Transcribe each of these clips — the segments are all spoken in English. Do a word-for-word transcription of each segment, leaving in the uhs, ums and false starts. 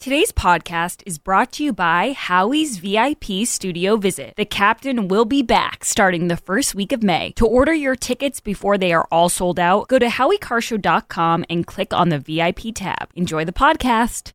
Today's podcast is brought to you by Howie's V I P Studio Visit. The Captain will be back starting the first week of May. To order your tickets before they are all sold out, go to howie carshow dot com and click on the V I P tab. Enjoy the podcast.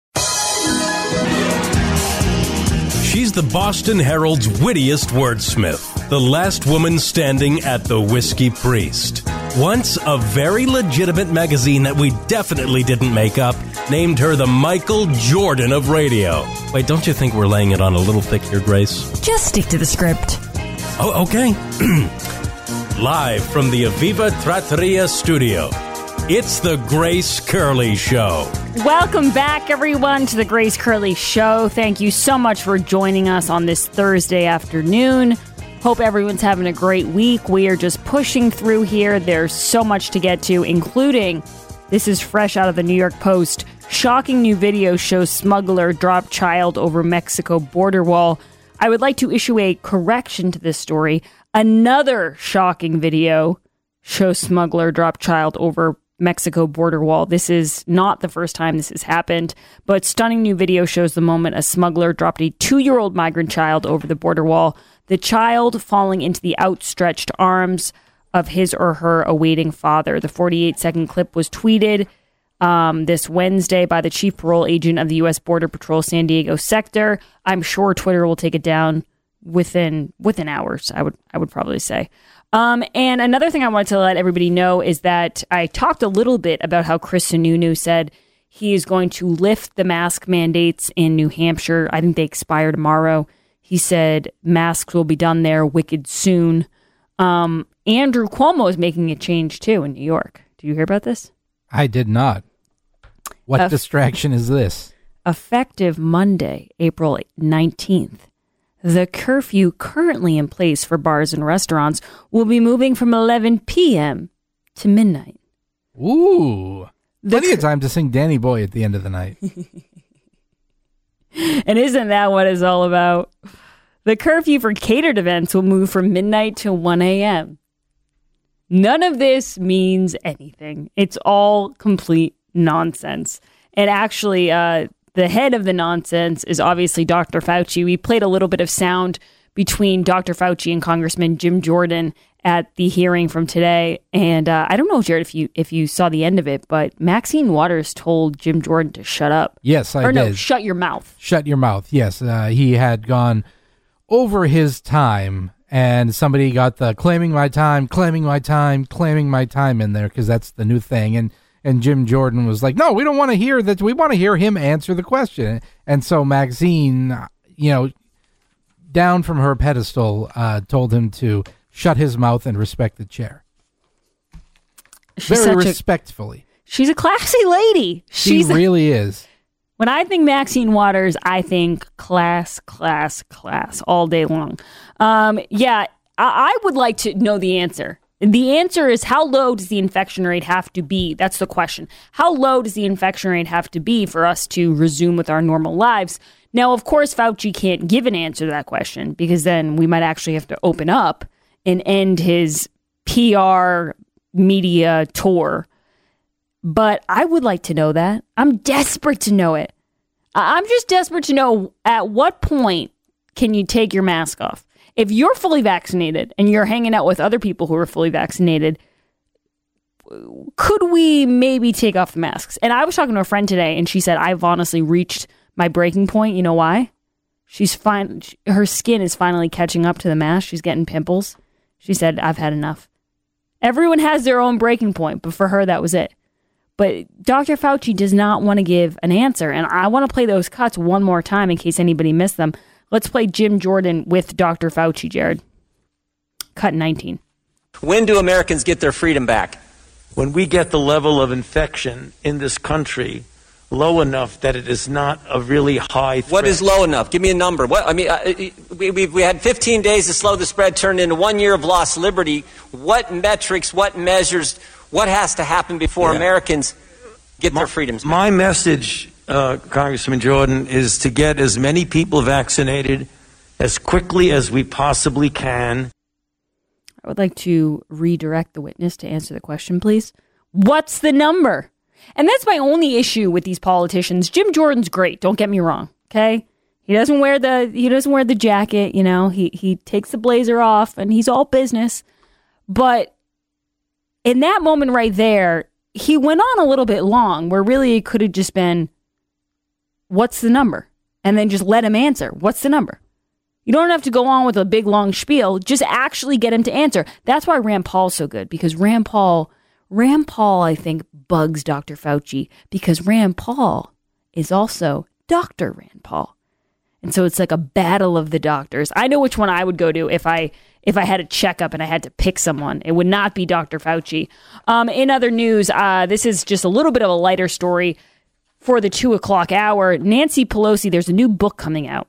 She's the Boston Herald's wittiest wordsmith, the last woman standing at the Whiskey Priest. Once a very legitimate magazine that we definitely didn't make up named her the Michael Jordan of radio. Wait, don't you think we're laying it on a little thick here, Grace? Just stick to the script. Oh, okay. Live from the Aviva Trattoria studio, it's the Grace Curley Show. Welcome back, everyone, to the Grace Curley Show. Thank you so much for joining us on this Thursday afternoon. Hope everyone's having a great week. We are just pushing through here. There's so much to get to, including, this is fresh out of the New York Post, shocking new video shows smuggler drop child over Mexico border wall. I would like to issue a correction to this story. Another shocking video shows smuggler drop child over Mexico border wall. This is not the first time this has happened, but stunning new video shows the moment a smuggler dropped a two-year-old migrant child over the border wall, the child falling into the outstretched arms of his or her awaiting father. The forty-eight second clip was tweeted um, this Wednesday by the chief parole agent of the U S Border Patrol San Diego sector. I'm sure Twitter will take it down within within hours, I would I would probably say. Um, and another thing I wanted to let everybody know is that I talked a little bit about how Chris Sununu said he is going to lift the mask mandates in New Hampshire. I think they expire tomorrow. He said masks will be done there wicked soon. Um, Andrew Cuomo is making a change, too, in New York. Did you hear about this? I did not. What Eff- distraction is this? Effective Monday, April nineteenth. The curfew currently in place for bars and restaurants will be moving from eleven p.m. to midnight. Ooh. The Plenty cur- of time to sing Danny Boy at the end of the night. And isn't that what it's all about? The curfew for catered events will move from midnight to one a.m. None of this means anything. It's all complete nonsense. And actually, uh, the head of the nonsense is obviously Doctor Fauci. We played a little bit of sound between Doctor Fauci and Congressman Jim Jordan at the hearing from today. And uh, I don't know, Jared, if you if you saw the end of it, but Maxine Waters told Jim Jordan to shut up. Yes, I or did. Or no, shut your mouth. Shut your mouth, yes. Uh, he had gone over his time, and somebody got the claiming my time, claiming my time, claiming my time in there, because that's the new thing. And And Jim Jordan was like, no, we don't want to hear that. We want to hear him answer the question. And so Maxine, you know, down from her pedestal, uh, told him to shut his mouth and respect the chair. She's Very respectfully. A, she's a classy lady. She she's really a, is. When I think Maxine Waters, I think class, class, class all day long. Um, yeah, I, I would like to know the answer. The answer is, how low does the infection rate have to be? That's the question. How low does the infection rate have to be for us to resume with our normal lives? Now, of course, Fauci can't give an answer to that question, because then we might actually have to open up and end his P R media tour. But I would like to know that. I'm desperate to know it. I'm just desperate to know, at what point can you take your mask off? If you're fully vaccinated and you're hanging out with other people who are fully vaccinated, could we maybe take off the masks? And I was talking to a friend today, and she said, I've honestly reached my breaking point. You know why? She's fine. Her skin is finally catching up to the mask. She's getting pimples. She said, I've had enough. Everyone has their own breaking point, but for her, that was it. But Doctor Fauci does not want to give an answer. And I want to play those cuts one more time in case anybody missed them. Let's play Jim Jordan with Doctor Fauci, Jared. Cut nineteen. When do Americans get their freedom back? When we get the level of infection in this country low enough that it is not a really high threat. What is low enough? Give me a number. What I mean, uh, we, we, we had fifteen days to slow the spread, turned into one year of lost liberty. What metrics, what measures, what has to happen before yeah. Americans get my, their freedoms back? My message, uh, Congressman Jordan, is to get as many people vaccinated as quickly as we possibly can. I would like to redirect the witness to answer the question, please. What's the number? And that's my only issue with these politicians. Jim Jordan's great. Don't get me wrong. Okay. He doesn't wear the, he doesn't wear the jacket. You know, he, he takes the blazer off and he's all business. But in that moment right there, he went on a little bit long where really it could have just been, what's the number? And then just let him answer. What's the number? You don't have to go on with a big long spiel. Just actually get him to answer. That's why Rand Paul's so good, because Rand Paul, Rand Paul, I think, bugs Doctor Fauci because Rand Paul is also Doctor Rand Paul. And so it's like a battle of the doctors. I know which one I would go to if I if I had a checkup and I had to pick someone. It would not be Doctor Fauci. Um, in other news, uh, this is just a little bit of a lighter story for the two o'clock hour. Nancy Pelosi, there's a new book coming out.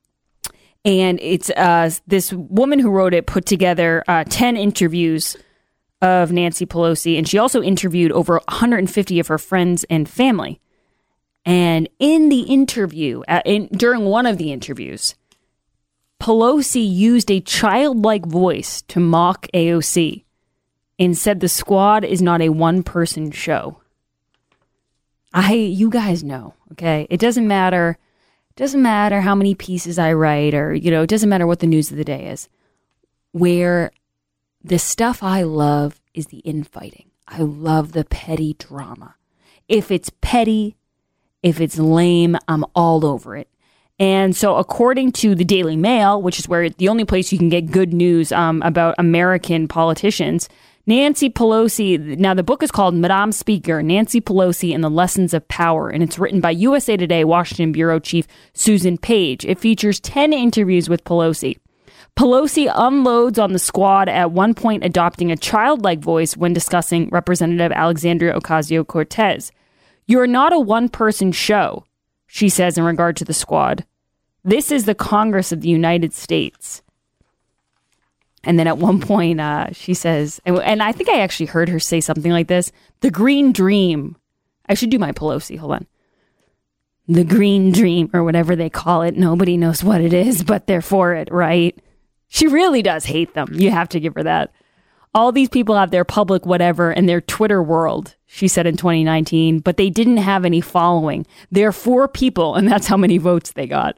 And it's uh, this woman who wrote it put together uh, ten interviews of Nancy Pelosi. And she also interviewed over one hundred fifty of her friends and family. And in the interview, uh, in, during one of the interviews, Pelosi used a childlike voice to mock A O C and said the squad is not a one-person show. I, you guys know, okay? It doesn't matter. It doesn't matter how many pieces I write or, you know, it doesn't matter what the news of the day is. Where the stuff I love is the infighting. I love the petty drama. If it's petty, if it's lame, I'm all over it. And so according to the Daily Mail, which is where the only place you can get good news um, about American politicians, Nancy Pelosi, now the book is called Madame Speaker, Nancy Pelosi and the Lessons of Power, and it's written by U S A Today Washington Bureau Chief Susan Page. It features ten interviews with Pelosi. Pelosi unloads on the squad, at one point adopting a childlike voice when discussing Representative Alexandria Ocasio-Cortez. "You're not a one-person show," she says in regard to the squad. "This is the Congress of the United States." And then at one point, uh, she says, and, and I think I actually heard her say something like this, "The Green Dream." I should do my Pelosi. Hold on. "The Green Dream," or whatever they call it. Nobody knows what it is, but they're for it, right? She really does hate them. You have to give her that. "All these people have their public whatever and their Twitter world," she said in twenty nineteen, "but they didn't have any following. They're for people, and that's how many votes they got."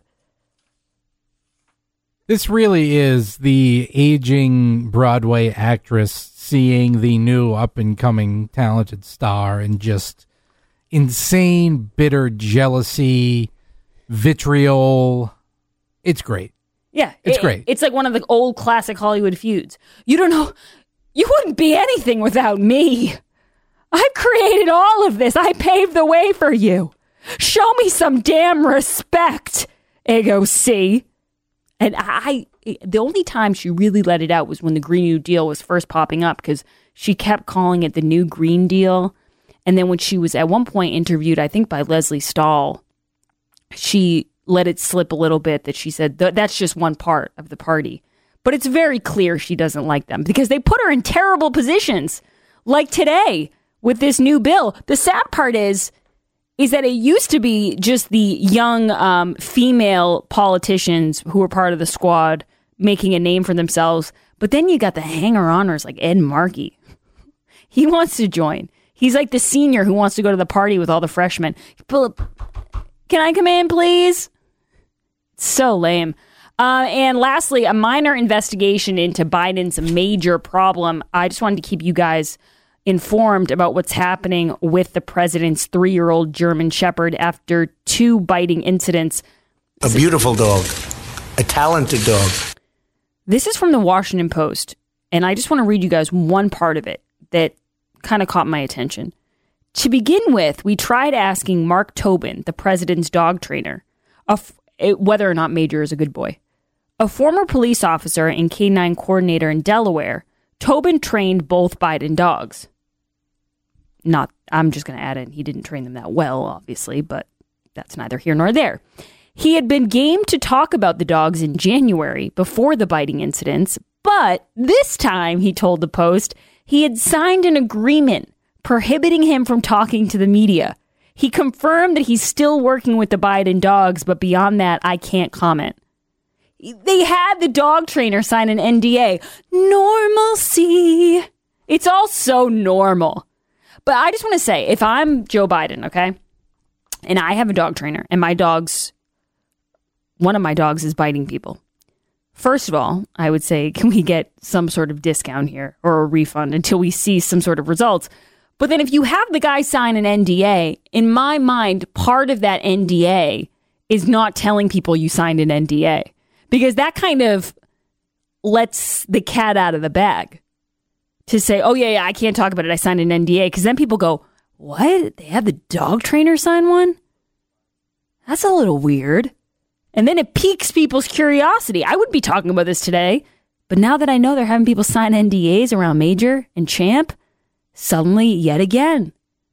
This really is the aging Broadway actress seeing the new up-and-coming talented star and just insane, bitter jealousy, vitriol. It's great. Yeah. It's it, great. It's like one of the old classic Hollywood feuds. You don't know. You wouldn't be anything without me. I created all of this. I paved the way for you. Show me some damn respect, A O C. And I, the only time she really let it out was when the Green New Deal was first popping up, because she kept calling it the New Green Deal. And then when she was at one point interviewed, I think by Leslie Stahl, she let it slip a little bit that she said that's just one part of the party. But it's very clear she doesn't like them because they put her in terrible positions. Like today with this new bill. The sad part is, is that it used to be just the young um, female politicians who were part of the squad making a name for themselves. But then you got the hanger-oners like Ed Markey. He wants to join. He's like the senior who wants to go to the party with all the freshmen. Can I come in, please? So lame. Uh, and lastly, a minor investigation into Biden's major problem. I just wanted to keep you guys informed about what's happening with the president's three-year-old German Shepherd after two biting incidents. A beautiful dog. A talented dog. This is from the Washington Post, and I just want to read you guys one part of it that kind of caught my attention. To begin with, we tried asking Mark Tobin, the president's dog trainer, of whether or not Major is a good boy. A former police officer and canine coordinator in Delaware, Tobin trained both Biden dogs. Not, I'm just going to add in, he didn't train them that well, obviously, but that's neither here nor there. He had been game to talk about the dogs in January before the biting incidents, but this time, he told the Post, he had signed an agreement prohibiting him from talking to the media. He confirmed that he's still working with the Biden dogs, but beyond that, I can't comment. They had the dog trainer sign an N D A. Normalcy. It's all so normal. But I just want to say, if I'm Joe Biden, okay, and I have a dog trainer, and my dog's, one of my dogs is biting people. First of all, I would say, can we get some sort of discount here or a refund until we see some sort of results? But then if you have the guy sign an N D A, in my mind, part of that N D A is not telling people you signed an N D A, because that kind of lets the cat out of the bag to say, oh, yeah, yeah, I can't talk about it. I signed an N D A. Because then people go, what? They have the dog trainer sign one? That's a little weird. And then it piques people's curiosity. I wouldn't be talking about this today, but now that I know they're having people sign N D As around Major and Champ, suddenly, yet again,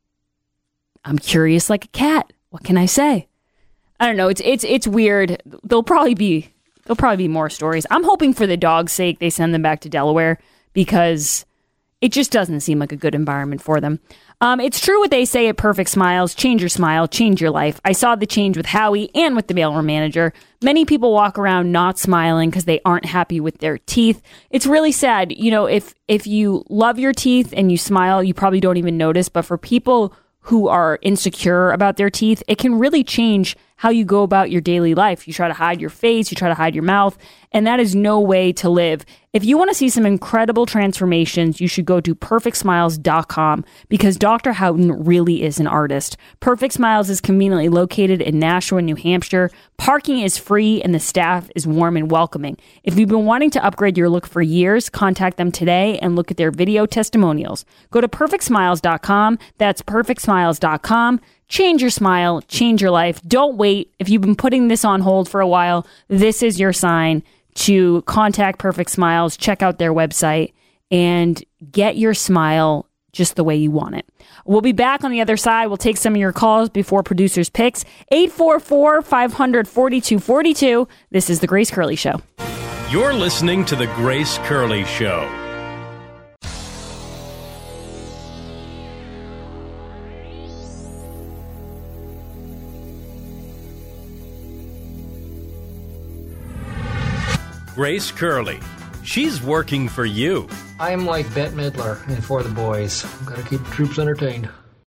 I'm curious like a cat. What can I say? I don't know. It's it's it's weird. There'll probably be there'll probably be more stories. I'm hoping for the dog's sake they send them back to Delaware, because it just doesn't seem like a good environment for them. Um, it's true what they say at Perfect Smiles. Change your smile, change your life. I saw the change with Howie and with the mailroom manager. Many people walk around not smiling because they aren't happy with their teeth. It's really sad. You know, if if you love your teeth and you smile, you probably don't even notice. But for people who are insecure about their teeth, it can really change how you go about your daily life. You try to hide your face, you try to hide your mouth, and that is no way to live. If you want to see some incredible transformations, you should go to perfect smiles dot com, because Doctor Houghton really is an artist. Perfect Smiles is conveniently located in Nashua, New Hampshire. Parking is free and the staff is warm and welcoming. If you've been wanting to upgrade your look for years, contact them today and look at their video testimonials. Go to perfect smiles dot com. That's perfect smiles dot com. Change your smile, change your life. Don't wait. If you've been putting this on hold for a while, this is your sign to contact Perfect Smiles, check out their website, and get your smile just the way you want it. We'll be back on the other side. We'll take some of your calls before producers' picks. eight four four, five hundred, forty-two forty-two. This is The Grace Curley Show. You're listening to The Grace Curley Show. Grace Curley. She's working for you. I'm like Bette Midler in For the Boys. Gotta keep the troops entertained.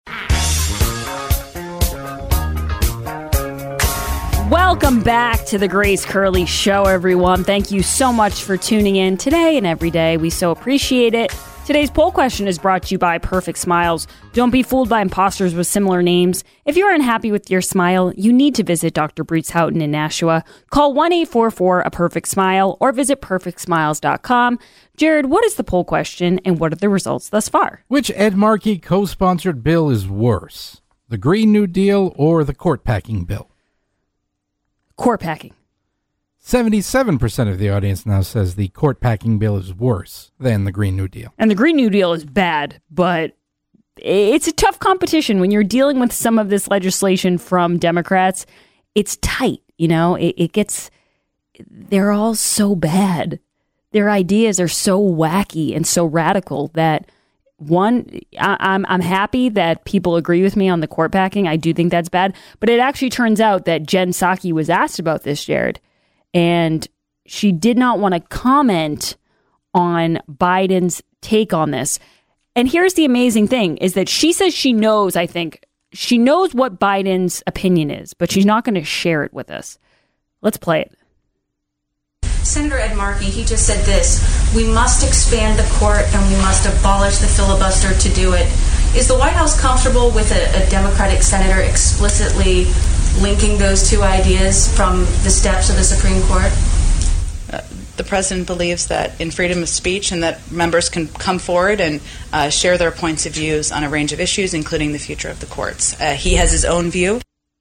Welcome back to the Grace Curley Show, everyone. Thank you so much for tuning in today and every day. We so appreciate it. Today's poll question is brought to you by Perfect Smiles. Don't be fooled by imposters with similar names. If you're unhappy with your smile, you need to visit Doctor Bruce Houghton in Nashua. Call one eight four four, a perfect smile or visit perfect smiles dot com. Jared, what is the poll question and what are the results thus far? Which Ed Markey co-sponsored bill is worse? The Green New Deal or the court packing bill? Court packing. seventy-seven percent of the audience now says the court packing bill is worse than the Green New Deal. And the Green New Deal is bad, but it's a tough competition when you're dealing with some of this legislation from Democrats. It's tight, you know, it, it gets, they're all so bad. Their ideas are so wacky and so radical that one, I, I'm I'm happy that people agree with me on the court packing. I do think that's bad, but it actually turns out that Jen Psaki was asked about this, Jared, and she did not want to comment on Biden's take on this. And here's the amazing thing is that she says she knows, I think, she knows what Biden's opinion is, but she's not going to share it with us. Let's play it. Senator Ed Markey, he just said this: we must expand the court and we must abolish the filibuster to do it. Is the White House comfortable with a, a Democratic senator explicitly linking those two ideas from the steps of the Supreme Court? Uh, the president believes that in freedom of speech and that members can come forward and uh, share their points of views on a range of issues, including the future of the courts. Uh, he has his own view.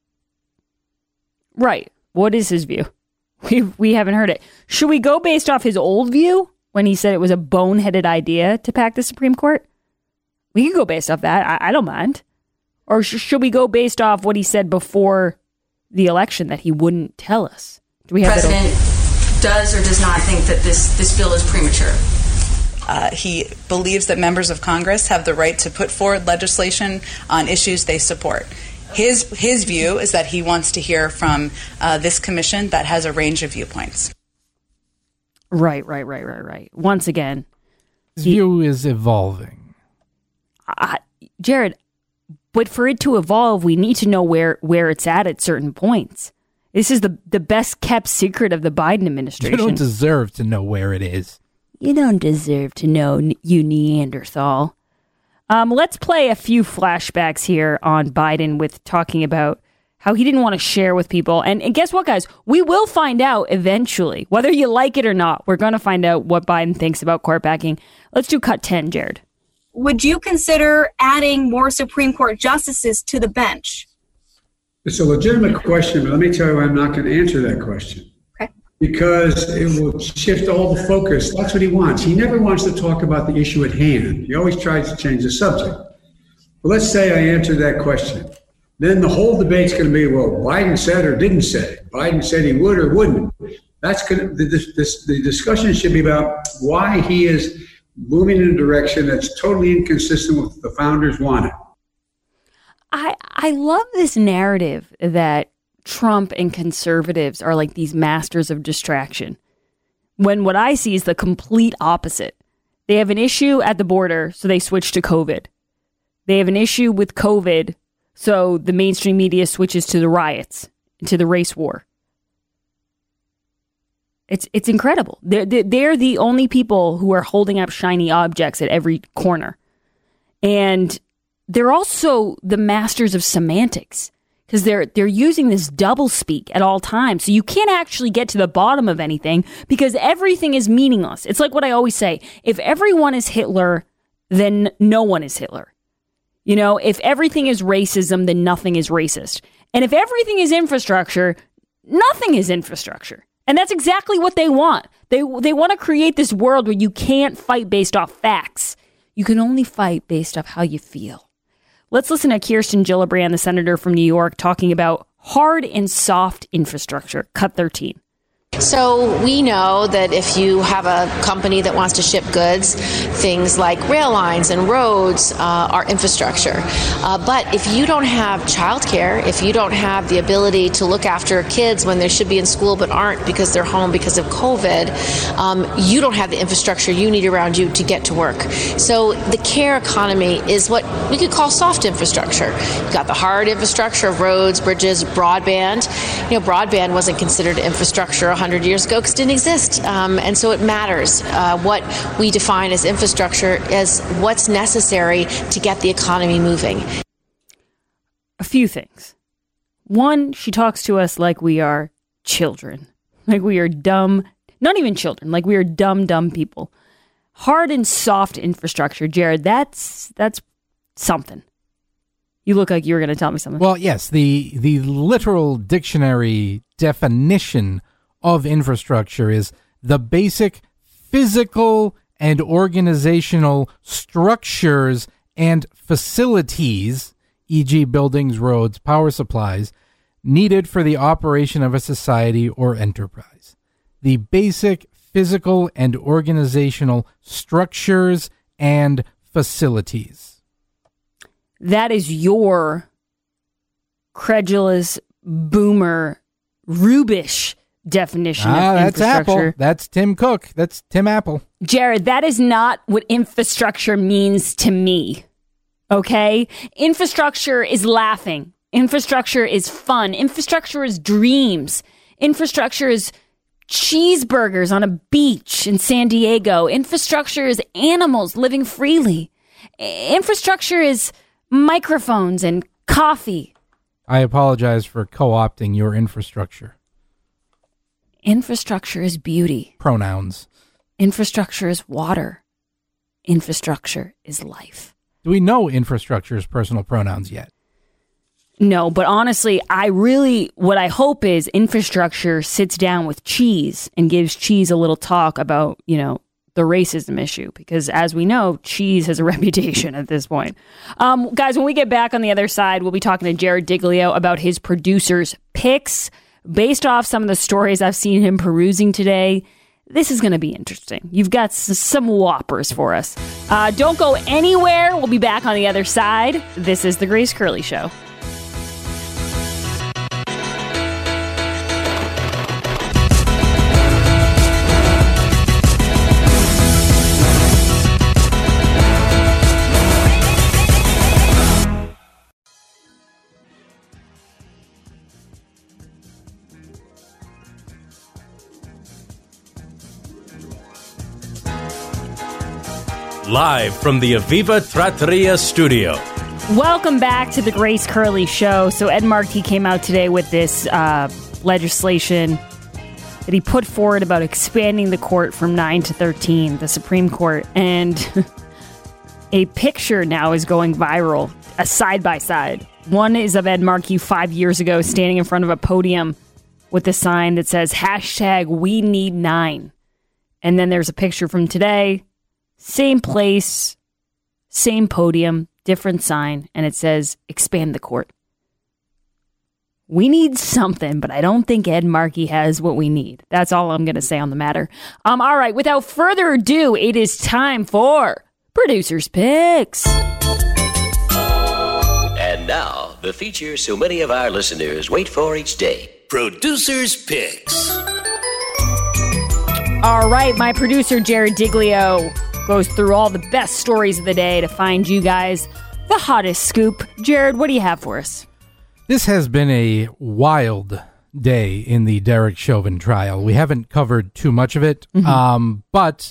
Right. What is his view? We we haven't heard it. Should we go based off his old view when he said it was a boneheaded idea to pack the Supreme Court? We could go based off that. I, I don't mind. Or sh- should we go based off what he said before the election that he wouldn't tell us? Do we have President does or does not think that this, this bill is premature? Uh, he believes that members of Congress have the right to put forward legislation on issues they support. His his view is that he wants to hear from uh, this commission that has a range of viewpoints. Right, right, right, right, right. Once again, his he, view is evolving. I, Jared, but for it to evolve, we need to know where, where it's at at certain points. This is the, the best kept secret of the Biden administration. You don't deserve to know where it is. You don't deserve to know, you Neanderthal. Um, let's play a few flashbacks here on Biden with talking about how he didn't want to share with people. And, and guess what, guys? We will find out eventually. Whether you like it or not, we're going to find out what Biden thinks about court backing. Let's do cut ten, Jared. Would you consider adding more Supreme Court justices to the bench? It's a legitimate question, but let me tell you, I'm not going to answer that question. Okay. Because it will shift all the focus. That's what he wants. He never wants to talk about the issue at hand. He always tries to change the subject. But let's say I answer that question. Then the whole debate's going to be, well, Biden said or didn't say. Biden said he would or wouldn't. That's going to, the, this, the discussion should be about why he is moving in a direction that's totally inconsistent with what the founders wanted. I I love this narrative that Trump and conservatives are like these masters of distraction, when what I see is the complete opposite. They have an issue at the border, so they switch to COVID. They have an issue with COVID, so the mainstream media switches to the riots, to the race war. It's it's incredible. They're, they're the only people who are holding up shiny objects at every corner. And they're also the masters of semantics, because they're they're using this double speak at all times. So you can't actually get to the bottom of anything because everything is meaningless. It's like what I always say. If everyone is Hitler, then no one is Hitler. You know, if everything is racism, then nothing is racist. And if everything is infrastructure, nothing is infrastructure. And that's exactly what they want. They they want to create this world where you can't fight based off facts. You can only fight based off how you feel. Let's listen to Kirsten Gillibrand, the senator from New York, talking about hard and soft infrastructure. Cut thirteen. So we know that if you have a company that wants to ship goods, things like rail lines and roads uh, are infrastructure. Uh, but if you don't have childcare, if you don't have the ability to look after kids when they should be in school but aren't because they're home because of COVID, um, you don't have the infrastructure you need around you to get to work. So the care economy is what we could call soft infrastructure. You've got the hard infrastructure of roads, bridges, broadband. You know, broadband wasn't considered infrastructure one hundred years ago because it didn't exist. Um, and so it matters uh, what we define as infrastructure as what's necessary to get the economy moving. A few things. One, she talks to us like we are children, like we are dumb, not even children, like we are dumb, dumb people. Hard and soft infrastructure, Jared, that's that's something. You look like you were going to tell me something. Well, yes, the the literal dictionary definition of infrastructure is the basic physical and organizational structures and facilities, for example buildings, roads, power supplies, needed for the operation of a society or enterprise. The basic physical and organizational structures and facilities. That is your credulous, boomer, rubish definition ah, of that's infrastructure. Apple. That's Tim Cook. That's Tim Apple. Jared, that is not what infrastructure means to me. Okay? Infrastructure is laughing. Infrastructure is fun. Infrastructure is dreams. Infrastructure is cheeseburgers on a beach in San Diego. Infrastructure is animals living freely. Infrastructure is microphones and coffee. I apologize for co-opting your infrastructure. Infrastructure is beauty. Pronouns. Infrastructure is water. Infrastructure is life. Do we know infrastructure is personal pronouns yet? No, but honestly, I really, what I hope is infrastructure sits down with Cheese and gives Cheese a little talk about, you know, the racism issue, because as we know, Cheese has a reputation at this point. Um, guys, when we get back on the other side, we'll be talking to Jared Diglio about his producer's picks. Based off some of the stories I've seen him perusing today, this is going to be interesting. You've got s- some whoppers for us. Uh, don't go anywhere. We'll be back on the other side. This is The Grace Curley Show. live from the Aviva Trattoria studio. Welcome back to the Grace Curley Show. So Ed Markey came out today with this uh, legislation that he put forward about expanding the court from nine to thirteen, the Supreme Court. And a picture now is going viral, a side-by-side. One is of Ed Markey five years ago standing in front of a podium with a sign that says, hashtag we need nine. And then there's a picture from today, same place, same podium, different sign, and it says, expand the court. We need something, but I don't think Ed Markey has what we need. That's all I'm going to say on the matter. Um, all right, without further ado, it is time for Producer's Picks. And now, the feature so many of our listeners wait for each day. Producer's Picks. All right, my producer, Jared Diglio, goes through all the best stories of the day to find you guys the hottest scoop. Jared, what do you have for us? This has been a wild day in the Derek Chauvin trial. We haven't covered too much of it, mm-hmm. um, but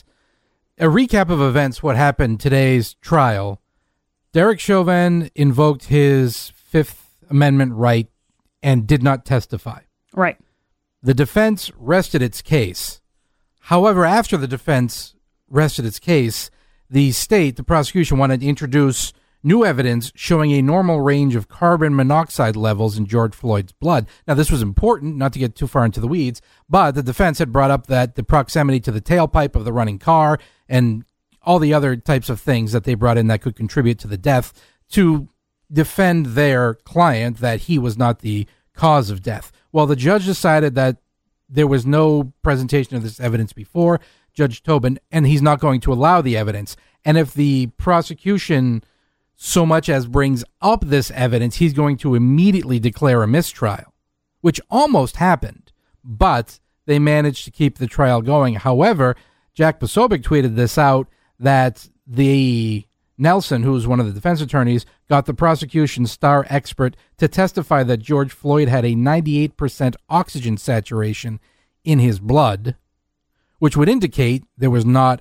a recap of events, what happened today's trial. Derek Chauvin invoked his Fifth Amendment right and did not testify. Right. The defense rested its case. However, after the defense rested its case, the state, the prosecution, wanted to introduce new evidence showing a normal range of carbon monoxide levels in George Floyd's blood. Now, this was important, not to get too far into the weeds, but the defense had brought up that the proximity to the tailpipe of the running car and all the other types of things that they brought in that could contribute to the death to defend their client that he was not the cause of death. Well, the judge decided that there was no presentation of this evidence before, Judge Tobin, and he's not going to allow the evidence. And if the prosecution so much as brings up this evidence, he's going to immediately declare a mistrial, which almost happened, but they managed to keep the trial going. However, Jack Posobiec tweeted this out, that the Nelson, who was one of the defense attorneys, got the prosecution's star expert to testify that George Floyd had a ninety-eight percent oxygen saturation in his blood, which would indicate there was not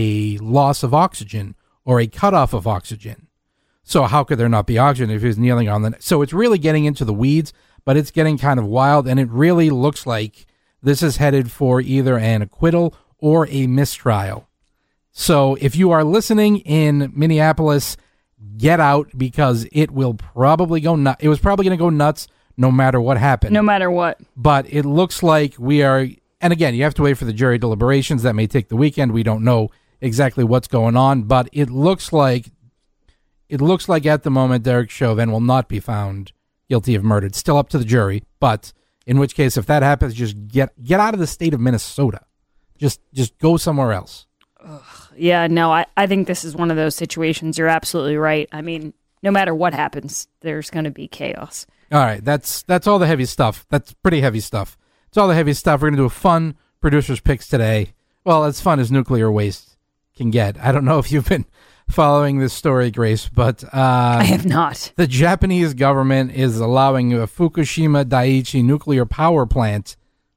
a loss of oxygen or a cutoff of oxygen. So how could there not be oxygen if he was kneeling on the... So it's really getting into the weeds, but it's getting kind of wild, and it really looks like this is headed for either an acquittal or a mistrial. So if you are listening in Minneapolis, get out, because it will probably go nuts. It was probably going to go nuts no matter what happened. No matter what. But it looks like we are... And again, you have to wait for the jury deliberations. That may take the weekend. We don't know exactly what's going on. But it looks like... It looks like at the moment Derek Chauvin will not be found guilty of murder. It's still up to the jury. But in which case, if that happens, just get get out of the state of Minnesota. Just just go somewhere else. Ugh. Yeah, no, I, I think this is one of those situations. You're absolutely right. I mean, no matter what happens, there's going to be chaos. All right, that's that's all the heavy stuff. That's pretty heavy stuff. It's all the heavy stuff. We're going to do a fun producer's picks today. Well, as fun as nuclear waste can get. I don't know if you've been following this story, Grace, but... Uh, I have not. The Japanese government is allowing a Fukushima Daiichi nuclear power plant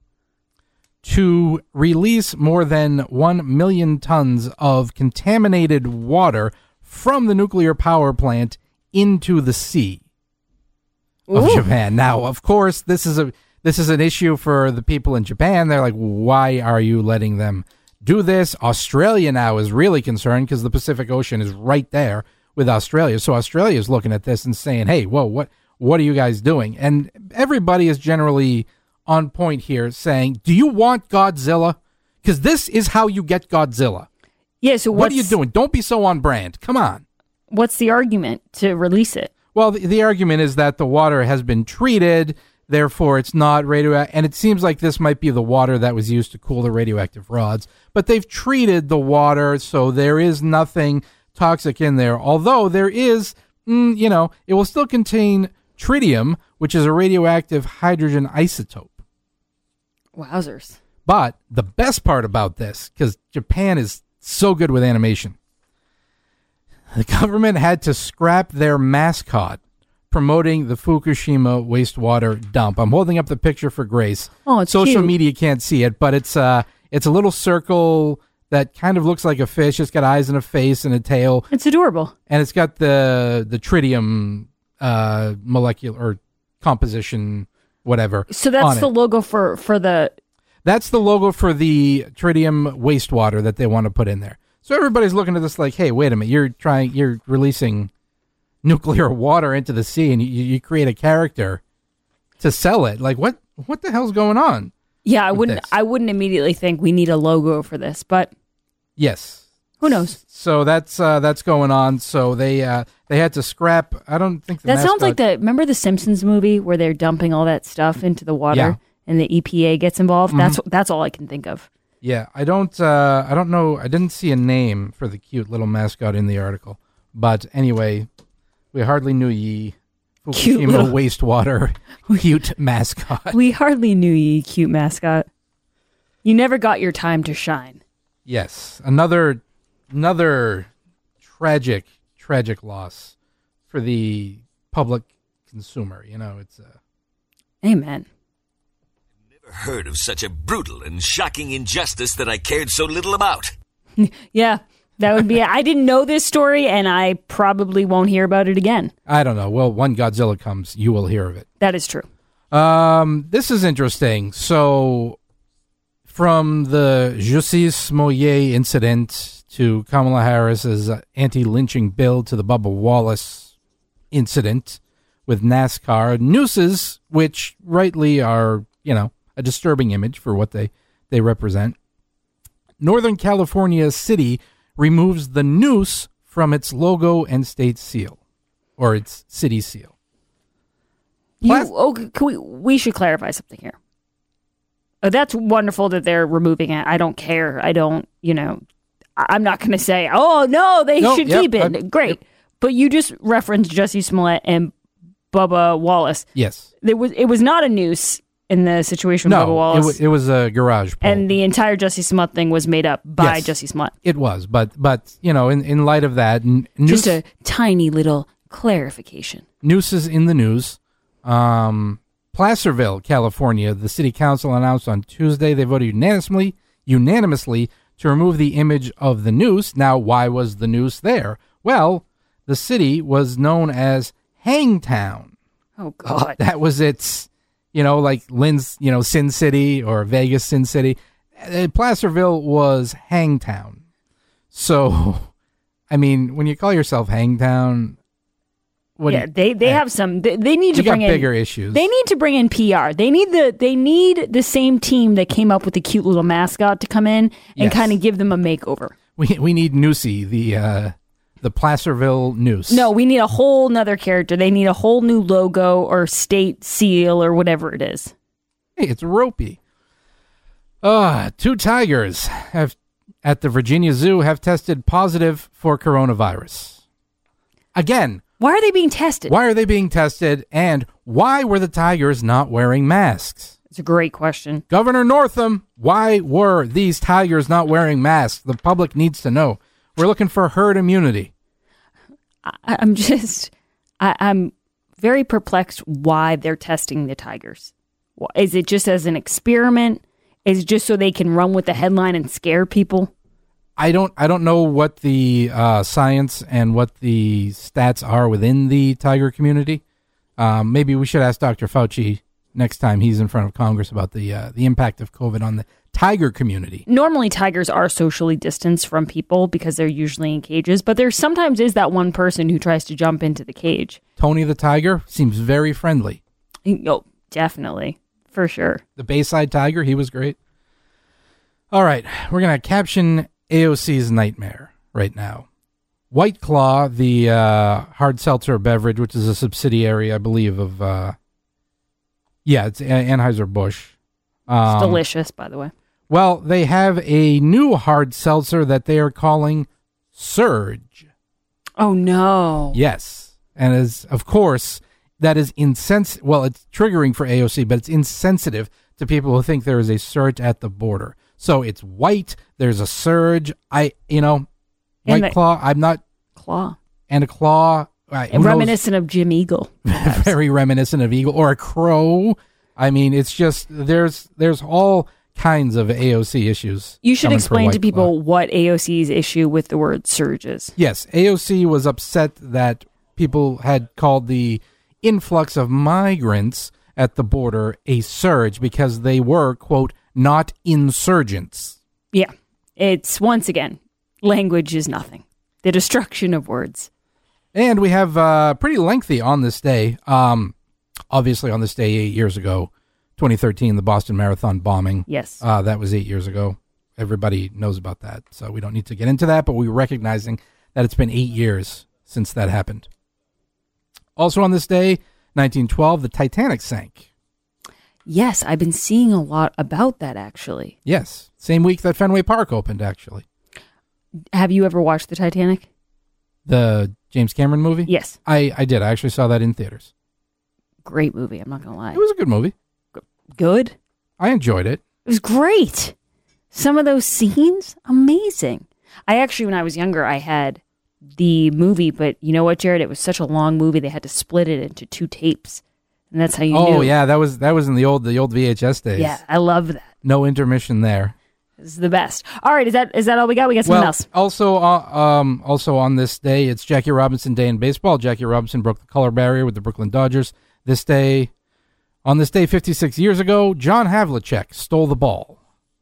to release more than one million tons of contaminated water from the nuclear power plant into the sea of Ooh. Japan. Now, of course, this is a this is an issue for the people in Japan. They're like, why are you letting them do this? Australia now is really concerned because the Pacific Ocean is right there with Australia. So Australia is looking at this and saying, hey, whoa, what what are you guys doing? And everybody is generally on point here saying, do you want Godzilla? Because this is how you get Godzilla. Yeah, so what are you doing? Don't be so on brand. Come on. What's the argument to release it? Well, the, the argument is that the water has been treated, therefore it's not radioactive. And it seems like this might be the water that was used to cool the radioactive rods. But they've treated the water, so there is nothing toxic in there. Although there is, mm, you know, it will still contain tritium, which is a radioactive hydrogen isotope. Wowzers. But the best part about this, because Japan is so good with animation, the government had to scrap their mascot promoting the Fukushima wastewater dump. I'm holding up the picture for Grace. Oh, it's Social cute. media can't see it, but it's uh, it's a little circle that kind of looks like a fish. It's got eyes and a face and a tail. It's adorable. And it's got the the tritium uh, molecular or composition, whatever. So that's the logo for, for the... That's the logo for the tritium wastewater that they want to put in there. So everybody's looking at this like, hey, wait a minute, you're trying, you're releasing nuclear water into the sea, and you, you create a character to sell it. Like, what, what the hell's going on? Yeah, I wouldn't, this? I wouldn't immediately think we need a logo for this, but yes, who knows? So that's uh, that's going on. So they uh, they had to scrap. I don't think the that mascot, sounds like the. Remember the Simpsons movie where they're dumping all that stuff into the water, yeah. and the E P A gets involved. Mm-hmm. That's that's all I can think of. Yeah, I don't. Uh, I don't know. I didn't see a name for the cute little mascot in the article. But anyway, we hardly knew ye. Cute little wastewater cute mascot. We hardly knew ye, cute mascot. You never got your time to shine. Yes, another another tragic tragic loss for the public consumer. You know, it's a amen. Never heard of such a brutal and shocking injustice that I cared so little about. Yeah. That would be, I didn't know this story, and I probably won't hear about it again. I don't know. Well, when Godzilla comes, you will hear of it. That is true. Um, this is interesting. So, from the Jussie Smollett incident to Kamala Harris's anti-lynching bill to the Bubba Wallace incident with NASCAR, nooses, which rightly are, you know, a disturbing image for what they, they represent. Northern California City removes the noose from its logo and state seal, or its city seal. You, oh, can we, we should clarify something here. Uh, that's wonderful that they're removing it. I don't care. I don't, you know, I'm not going to say, oh, no, they no, should yep, keep it. I'm, Great. Yep. But you just referenced Jussie Smollett and Bubba Wallace. Yes. There was, it was not a noose in the situation with no, Bubba Wallace. It, w- it was a garage pole. And the entire Jussie Smollett thing was made up by yes, Jussie Smollett. It was, but, but you know, in, in light of that... N- noose, just a tiny little clarification. Nooses in the news. Um, Placerville, California, the city council announced on Tuesday they voted unanimously, unanimously to remove the image of the noose. Now, why was the noose there? Well, the city was known as Hangtown. Oh, God. That was its... You know, like Lynn's, you know, Sin City or Vegas, Sin City. Uh, Placerville was Hangtown. So, I mean, when you call yourself Hangtown, what? Yeah, you, they they uh, have some. They, they need to you bring got in bigger issues. They need to bring in P R. They need the they need the same team that came up with the cute little mascot to come in and yes. kind of give them a makeover. We we need Noosey, the uh, the Placerville Noose. No, we need a whole nother character. They need a whole new logo or state seal or whatever it is. Hey, it's ropey. Uh, two tigers have at the Virginia Zoo have tested positive for coronavirus. Again. Why are they being tested? Why are they being tested? And why were the tigers not wearing masks? It's a great question. Governor Northam, why were these tigers not wearing masks? The public needs to know. We're looking for herd immunity. I, I'm just, I, I'm very perplexed why they're testing the tigers. Is it just as an experiment? Is it just so they can run with the headline and scare people? I don't, I don't know what the uh, science and what the stats are within the tiger community. Um, maybe we should ask Doctor Fauci next time he's in front of Congress about the uh, the impact of COVID on the tiger community. Normally, tigers are socially distanced from people because they're usually in cages, but there sometimes is that one person who tries to jump into the cage. Tony the tiger seems very friendly. Oh, definitely. For sure. The Bayside tiger, he was great. All right, we're going to caption A O C's nightmare right now. White Claw, the uh, hard seltzer beverage, which is a subsidiary, I believe, of... Uh, yeah, it's Anheuser-Busch. Um, it's delicious, by the way. Well, they have a new hard seltzer that they are calling Surge. Oh, no. Yes. And as of course, that is insensitive. Well, it's triggering for A O C, but it's insensitive to people who think there is a surge at the border. So it's white. There's a surge. I, you know, White the, Claw. I'm not. Claw. And a claw. Uh, and reminiscent knows? Of Jim Eagle. Very reminiscent of Eagle or a crow. I mean, it's just, there's, there's all kinds of A O C issues. You should coming for explain to White people Claw. what A O C's issue with the word surge is. Yes, A O C was upset that people had called the influx of migrants at the border a surge because they were, quote, not insurgents. Yeah. It's, once again, language is nothing. The destruction of words. And we have uh, pretty lengthy on this day. Um, obviously, on this day eight years ago, twenty thirteen, the Boston Marathon bombing. Yes. Uh, that was eight years ago. Everybody knows about that, so we don't need to get into that, but we're recognizing that it's been eight years since that happened. Also on this day, nineteen twelve, the Titanic sank. Yes, I've been seeing a lot about that, actually. Yes. Same week that Fenway Park opened, actually. Have you ever watched the Titanic? The James Cameron movie? Yes. I, I did. I actually saw that in theaters. Great movie, I'm not going to lie. It was a good movie. Good? I enjoyed it. It was great. Some of those scenes, amazing. I actually, when I was younger, I had the movie, but you know what, Jared? It was such a long movie, they had to split it into two tapes. And that's how you oh, knew. Oh, yeah, that was that was in the old the old V H S days. Yeah, I love that. No intermission there. This is the best. All right, is that is that all we got? We got something well, else. Also, uh, um, also on this day, it's Jackie Robinson Day in baseball. Jackie Robinson broke the color barrier with the Brooklyn Dodgers. This day, on this day, fifty-six years ago, John Havlicek stole the ball.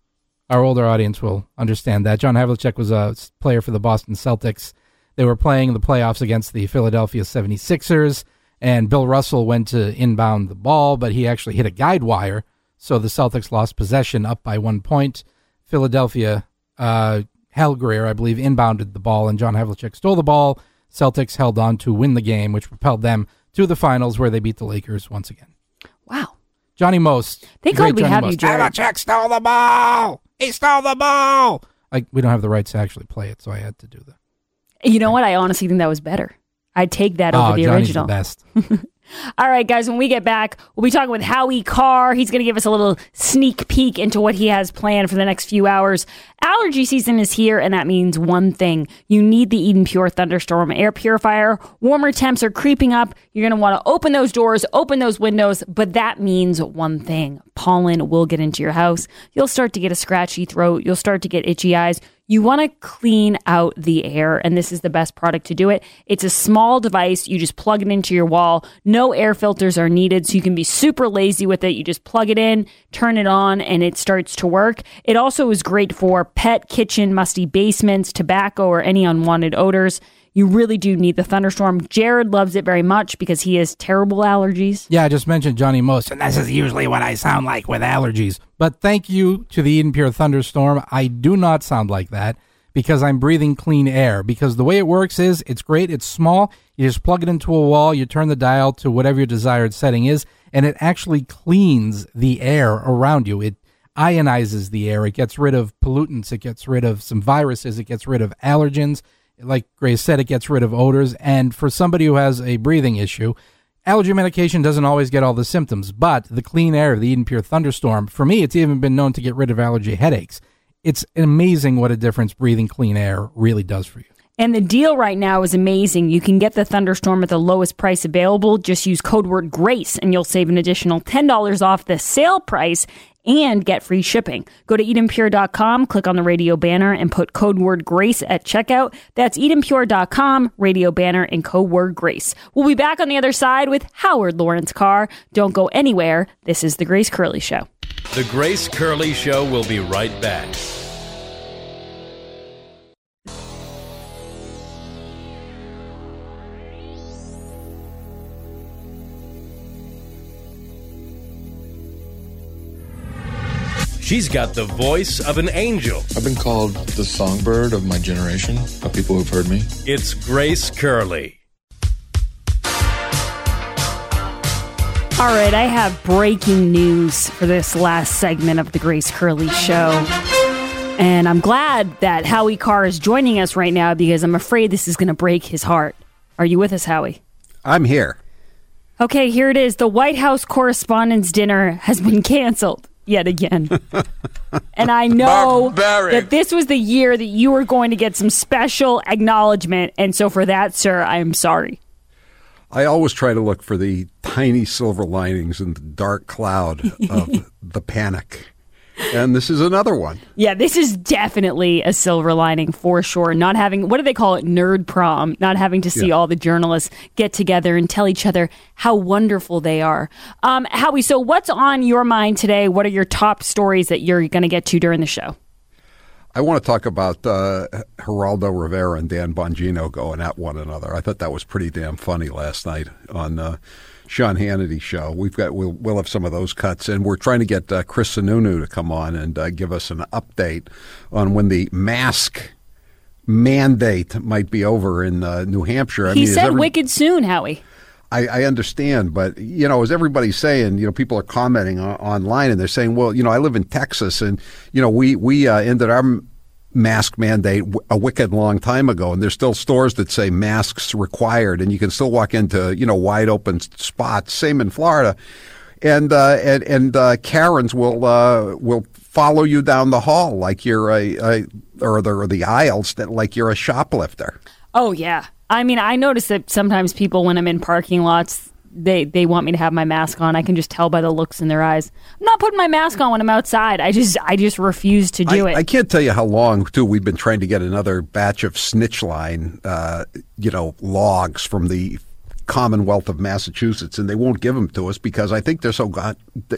Our older audience will understand that. John Havlicek was a player for the Boston Celtics. They were playing the playoffs against the Philadelphia seventy-sixers, and Bill Russell went to inbound the ball, but he actually hit a guide wire, so the Celtics lost possession up by one point. Philadelphia, uh, Hal Greer, I believe, inbounded the ball, and John Havlicek stole the ball. Celtics held on to win the game, which propelled them to the finals, where they beat the Lakers once again. Wow. Johnny Most. Thank God we Johnny have Most. you, Jared. Havlicek stole the ball! He stole the ball! Like, we don't have the rights to actually play it, so I had to do that. You know what? I honestly think that was better. I'd take that over oh, the Johnny's original. The best. All right, guys, when we get back, we'll be talking with Howie Carr. He's going to give us a little sneak peek into what he has planned for the next few hours. Allergy season is here, and that means one thing. You need the Eden Pure Thunderstorm air purifier. Warmer temps are creeping up. You're going to want to open those doors, open those windows, but that means one thing. Pollen will get into your house. You'll start to get a scratchy throat. You'll start to get itchy eyes. You want to clean out the air, and this is the best product to do it. It's a small device. You just plug it into your wall. No air filters are needed, so you can be super lazy with it. You just plug it in, turn it on, and it starts to work. It also is great for pet, kitchen, musty basements, tobacco, or any unwanted odors. You really do need the Thunderstorm. Jared loves it very much because he has terrible allergies. Yeah, I just mentioned Johnny Most, and this is usually what I sound like with allergies. But thank you to the Eden Pure Thunderstorm. I do not sound like that because I'm breathing clean air. Because the way it works is, it's great, it's small, you just plug it into a wall, you turn the dial to whatever your desired setting is, and it actually cleans the air around you. It ionizes the air, it gets rid of pollutants, it gets rid of some viruses, it gets rid of allergens. Like Grace said, it gets rid of odors. And for somebody who has a breathing issue, allergy medication doesn't always get all the symptoms. But the clean air of the Eden Pure Thunderstorm, for me, it's even been known to get rid of allergy headaches. It's amazing what a difference breathing clean air really does for you. And the deal right now is amazing. You can get the Thunderstorm at the lowest price available. Just use code word GRACE and you'll save an additional ten dollars off the sale price and get free shipping. Go to Eden Pure dot com, click on the radio banner, and put code word GRACE at checkout. That's Eden Pure dot com, radio banner, and code word GRACE. We'll be back on the other side with Howard Lawrence Carr. Don't go anywhere. This is The Grace Curley Show. The Grace Curley Show will be right back. She's got the voice of an angel. I've been called the songbird of my generation, of people who've heard me. It's Grace Curley. All right, I have breaking news for this last segment of the Grace Curley Show. And I'm glad that Howie Carr is joining us right now because I'm afraid this is going to break his heart. Are you with us, Howie? I'm here. Okay, here it is. The White House Correspondents' Dinner has been canceled. Yet again. And I know Barbaric. that this was the year that you were going to get some special acknowledgement. And so for that, sir, I am sorry. I always try to look for the tiny silver linings in the dark cloud of the panic. and this is another one. Yeah, this is definitely a silver lining for sure. Not having, what do they call it, nerd prom, not having to see Yeah. all the journalists get together and tell each other how wonderful they are. Um, Howie, so what's on your mind today? What are your top stories that you're going to get to during the show? I want to talk about uh, Geraldo Rivera and Dan Bongino going at one another. I thought that was pretty damn funny last night on uh, Sean Hannity's show. We've got we'll, we'll have some of those cuts, and we're trying to get uh, Chris Sununu to come on and uh, give us an update on when the mask mandate might be over in uh, New Hampshire. I he mean, said every- wicked soon, Howie. I, I understand, but, you know, as everybody's saying, you know, people are commenting on, online and they're saying, well, you know, I live in Texas and, you know, we, we uh, ended our m- mask mandate w- a wicked long time ago. And there's still stores that say masks required and you can still walk into, you know, wide open spots. Same in Florida. And, uh, and, and, uh, Karens will, uh, will follow you down the hall like you're a, a or the, or the aisles that like you're a shoplifter. Oh, yeah. I mean, I notice that sometimes people, when I'm in parking lots, they, they want me to have my mask on. I can just tell by the looks in their eyes. I'm not putting my mask on when I'm outside. I just I just refuse to do I, it. I can't tell you how long, too, we've been trying to get another batch of snitch line, uh, you know, logs from the Commonwealth of Massachusetts, and they won't give them to us because I think they're so, God,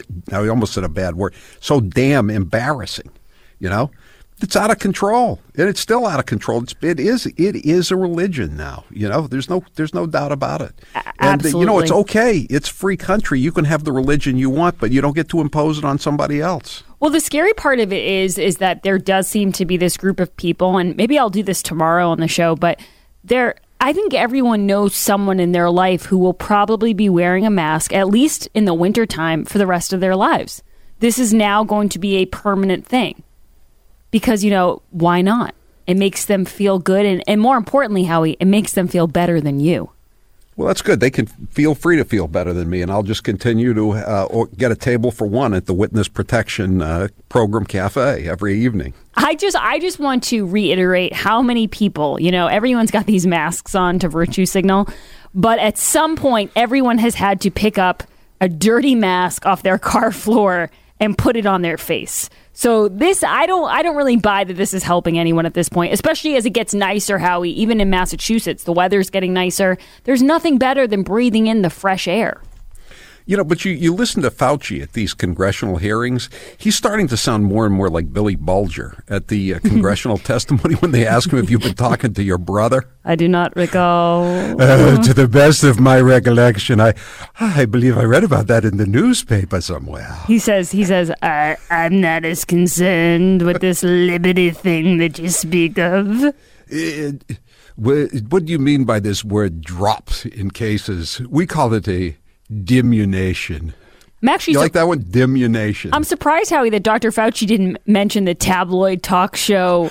I almost said a bad word, so damn embarrassing, you know? It's out of control, and it's still out of control. It's, it is it is a religion now. You know, there's no there's no doubt about it. And Absolutely. you know, it's okay. It's free country. You can have the religion you want, but you don't get to impose it on somebody else. Well, the scary part of it is is that there does seem to be this group of people, and maybe I'll do this tomorrow on the show, but there. I think everyone knows someone in their life who will probably be wearing a mask, at least in the wintertime, for the rest of their lives. This is now going to be a permanent thing. Because, you know, why not? It makes them feel good. And, and more importantly, Howie, it makes them feel better than you. Well, that's good. They can feel free to feel better than me, and I'll just continue to uh, or get a table for one at the Witness Protection uh, Program Cafe every evening. I just I just want to reiterate how many people, you know, everyone's got these masks on to virtue signal, but at some point, everyone has had to pick up a dirty mask off their car floor and put it on their face. So this, I don't, I don't really buy that this is helping anyone at this point, especially as it gets nicer, Howie. Even in Massachusetts, the weather's getting nicer. There's nothing better than breathing in the fresh air. You know, but you, you listen to Fauci at these congressional hearings. He's starting to sound more and more like Billy Bulger at the uh, congressional testimony when they ask him if you've been talking to your brother. I do not recall. Uh, to the best of my recollection, I I believe I read about that in the newspaper somewhere. He says, he says, I, I'm not as concerned with this liberty thing that you speak of. It, what, what do you mean by this word drops in cases? We call it a dimunation. I'm actually you su- like that one? Dimunation. I'm surprised, Howie, that Doctor Fauci didn't mention the tabloid talk show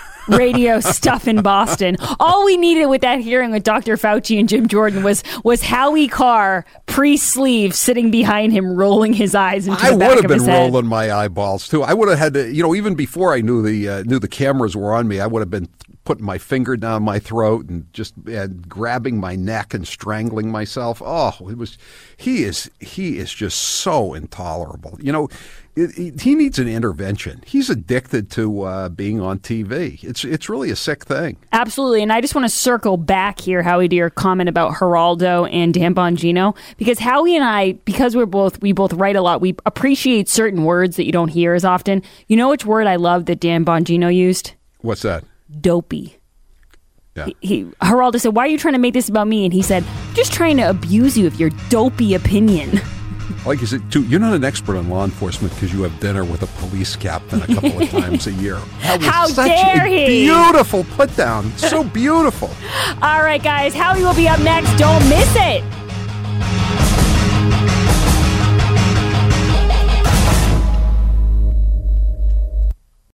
radio stuff in Boston. All we needed with that hearing with Doctor Fauci and Jim Jordan was was Howie Carr, pre-sleeve, sitting behind him, rolling his eyes into I the back would have of his been head. rolling my eyeballs too. I would have had to, you know, even before I knew the uh, knew the cameras were on me, I would have been putting my finger down my throat and just uh, grabbing my neck and strangling myself. Oh, it was. He is. He is just so intolerable. You know, it, it, he needs an intervention. He's addicted to uh, being on T V. It's it's really a sick thing. Absolutely. And I just want to circle back here, Howie, to your comment about Geraldo and Dan Bongino, because Howie and I, because we're both, we both write a lot, we appreciate certain words that you don't hear as often. You know which word I love that Dan Bongino used? What's that? Dopey. Yeah. He, he Geraldo said, why are you trying to make this about me? And he said, just trying to abuse you with your dopey opinion. Like you said, too, you're not an expert on law enforcement because you have dinner with a police captain a couple of times a year. That was How such dare a he? beautiful put down. So beautiful. All right, guys. Howie will be up next. Don't miss it.